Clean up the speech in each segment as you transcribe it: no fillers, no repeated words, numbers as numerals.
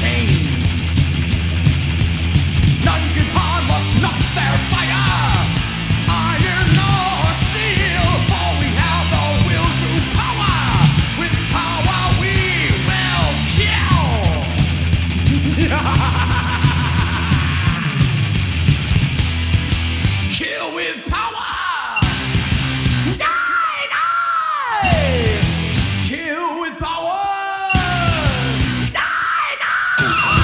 chain. None can harm us, not their fire. Iron or steel, for we have the will to power. With power we will kill. Kill with power. Die, die. Kill with power. Die, die.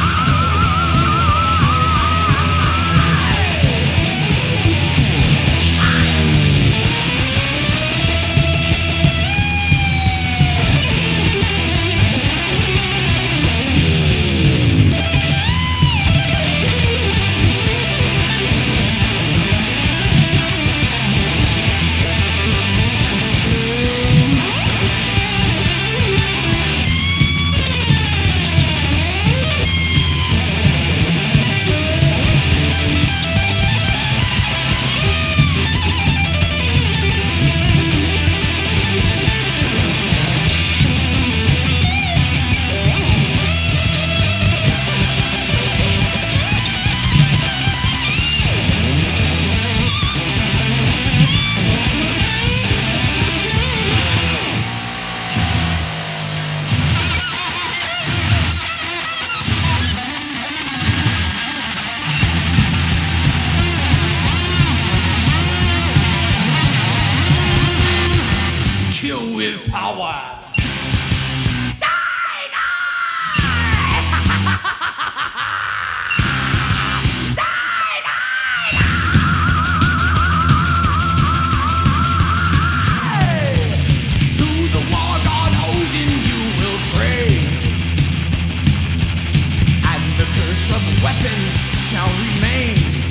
Kill with power. Die, die. Die, die, die. To the war god Odin you will pray, and the curse of weapons shall remain.